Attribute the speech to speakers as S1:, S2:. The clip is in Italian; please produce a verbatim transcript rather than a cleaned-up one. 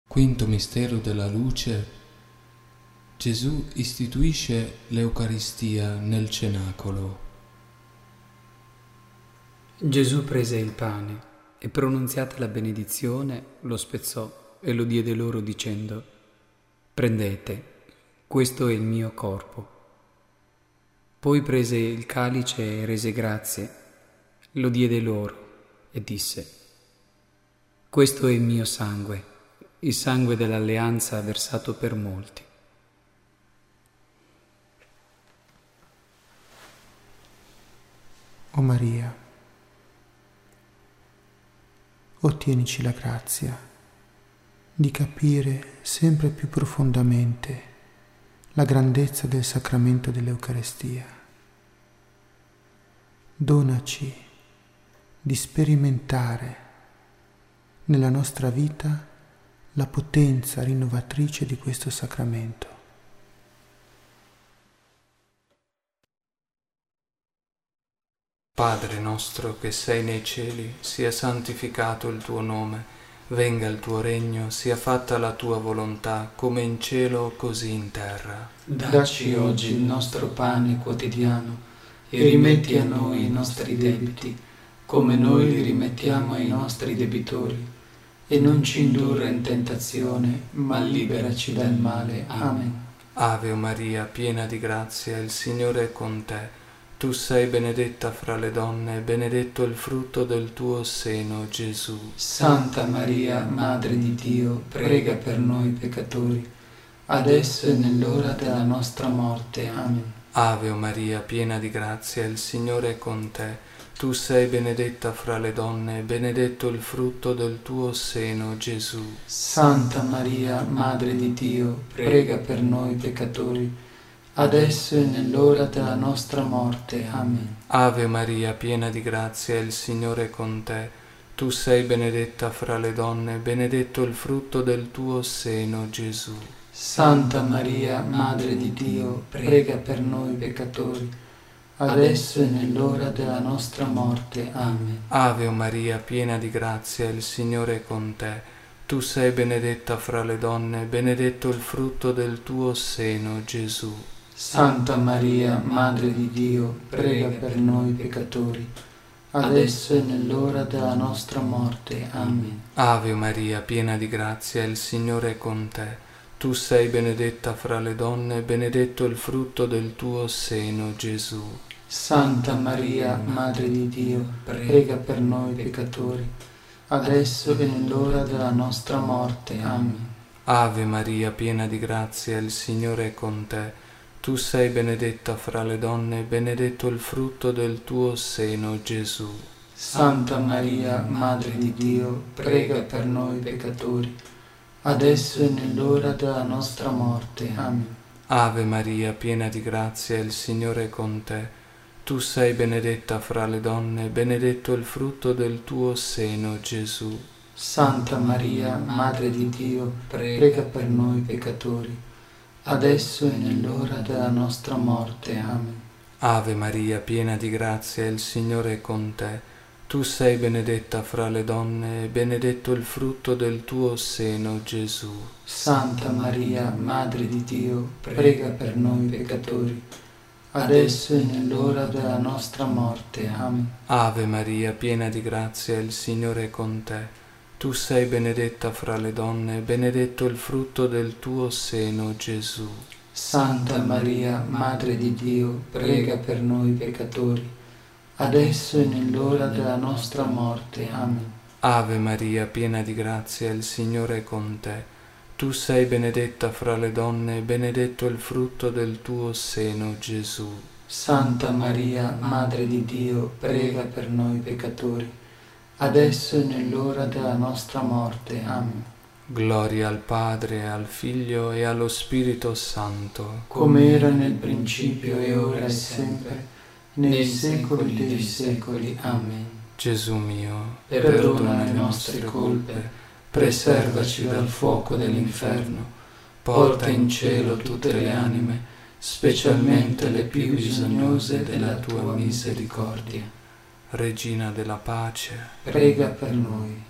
S1: Quinto mistero della luce. Gesù istituisce l'Eucaristia nel cenacolo.
S2: Gesù prese il pane e, pronunziata la benedizione, lo spezzò e lo diede loro dicendo: «Prendete, questo è il mio corpo». Poi prese il calice e rese grazie, lo diede loro e disse: «Questo è il mio sangue, il sangue dell'alleanza versato per molti».
S3: O Maria, ottienici la grazia di capire sempre più profondamente la grandezza del sacramento dell'Eucaristia. Donaci di sperimentare nella nostra vita la potenza rinnovatrice di questo sacramento.
S1: Padre nostro che sei nei cieli, sia santificato il tuo nome, venga il tuo regno, sia fatta la tua volontà, come in cielo così in terra.
S4: Dacci oggi il nostro pane quotidiano e rimetti a noi i nostri debiti, come noi li rimettiamo ai nostri debitori. E non ci indurre in tentazione, ma liberaci dal male. Amen.
S1: Ave Maria, piena di grazia, il Signore è con te. Tu sei benedetta fra le donne, e benedetto il frutto del tuo seno, Gesù.
S4: Santa Maria, Madre di Dio, prega per noi peccatori, adesso e nell'ora della nostra morte. Amen.
S1: Ave Maria, piena di grazia, il Signore è con te. Tu sei benedetta fra le donne, e benedetto il frutto del tuo seno, Gesù.
S4: Santa Maria, Madre di Dio, prega per noi peccatori, adesso e nell'ora della nostra morte. Amen.
S1: Ave Maria, piena di grazia, il Signore è con te. Tu sei benedetta fra le donne, benedetto il frutto del tuo seno, Gesù.
S4: Santa Maria, Madre di Dio, prega per noi peccatori, adesso e nell'ora della nostra morte. Amen.
S1: Ave Maria, piena di grazia, il Signore è con te. Tu sei benedetta fra le donne, benedetto il frutto del tuo seno, Gesù.
S4: Santa Maria, Madre di Dio, prega per noi peccatori, adesso e nell'ora della nostra morte. Amen.
S1: Ave Maria, piena di grazia, il Signore è con te. Tu sei benedetta fra le donne, benedetto il frutto del tuo seno, Gesù.
S4: Santa Maria, Madre di Dio, prega per noi peccatori, adesso e nell'ora della nostra morte. Amen.
S1: Ave Maria, piena di grazia, il Signore è con te. Tu sei benedetta fra le donne, benedetto il frutto del tuo seno, Gesù.
S4: Santa Maria, Madre di Dio, prega per noi peccatori, adesso e nell'ora della nostra morte. Amen.
S1: Ave Maria, piena di grazia, il Signore è con te. Tu sei benedetta fra le donne, benedetto il frutto del tuo seno, Gesù.
S4: Santa Maria, Madre di Dio, prega per noi peccatori, adesso e nell'ora della nostra morte. Amen.
S1: Ave Maria, piena di grazia, il Signore è con te. Tu sei benedetta fra le donne, e benedetto il frutto del tuo seno, Gesù.
S4: Santa Maria, Madre di Dio, prega per noi peccatori, adesso e nell'ora della nostra morte. Amen.
S1: Ave Maria, piena di grazia, il Signore è con te. Tu sei benedetta fra le donne, e benedetto il frutto del tuo seno, Gesù.
S4: Santa Maria, Madre di Dio, prega per noi peccatori, adesso e nell'ora della nostra morte. Amen.
S1: Ave Maria, piena di grazia, il Signore è con te. Tu sei benedetta fra le donne, e benedetto il frutto del tuo seno, Gesù.
S4: Santa Maria, Madre di Dio, prega per noi peccatori, adesso e nell'ora della nostra morte. Amen.
S1: Gloria al Padre, al Figlio e allo Spirito Santo,
S4: come era nel principio e ora e sempre, nei secoli dei secoli. Amen.
S1: Gesù mio,
S4: perdona le nostre colpe, preservaci dal fuoco dell'inferno, porta in cielo tutte le anime, specialmente le più bisognose della tua misericordia.
S1: Regina della pace,
S4: prega per noi.